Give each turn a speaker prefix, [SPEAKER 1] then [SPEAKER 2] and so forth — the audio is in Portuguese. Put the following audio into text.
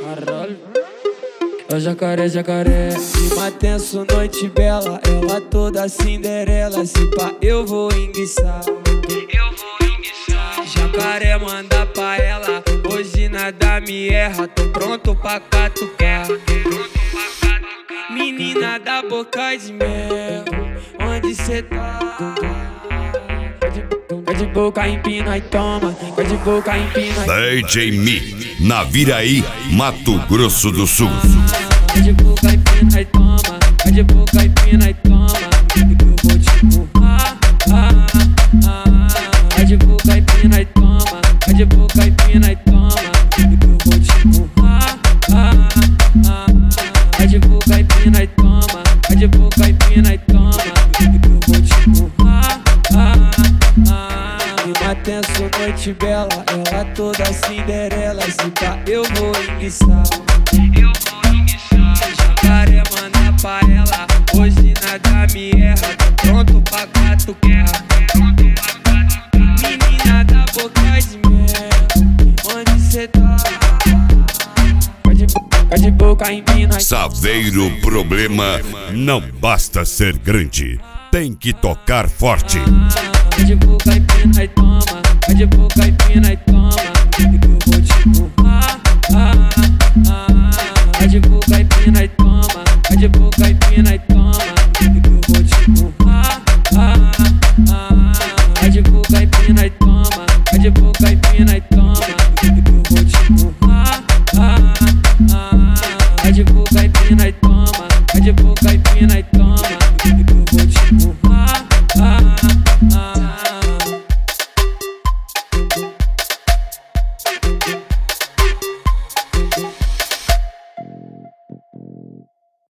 [SPEAKER 1] Caralho. É o jacaré, jacaré. Clima tenso, noite bela. Ela toda Cinderela. Se pá, eu vou enguiçar. Jacaré manda pra ela. Hoje nada me erra. Tô pronto pra catucar. Menina da boca de mel, onde cê tá? Quer de boca, empina e toma. Quer de boca, empina e toma.
[SPEAKER 2] DJ Mi, Naviraí, Mato Grosso do Sul.
[SPEAKER 1] Quer de boca, empina e toma. Quer de boca, empina e toma. Eu vou te empurrar. Quer de boca, empina e toma. Quer de boca, empina e toma. Eu vou te empurrar. Quer de boca, empina e toma. Quer de boca, empina e toma. Eu vou te empurrar. Clima tenso, noite bela. Ela toda Cinderela. Se pá, eu vou enguiçar. Jacaré manda pra ela. Hoje nada me erra. Tô pronto pra catucar. Menina da boca de mel, onde cê tá? Quer de boca, empina e
[SPEAKER 2] Saveiro, o problema não basta ser grande, tem que tocar forte.
[SPEAKER 1] Quer de boca, empina e toma. Quer de boca, empina e toma.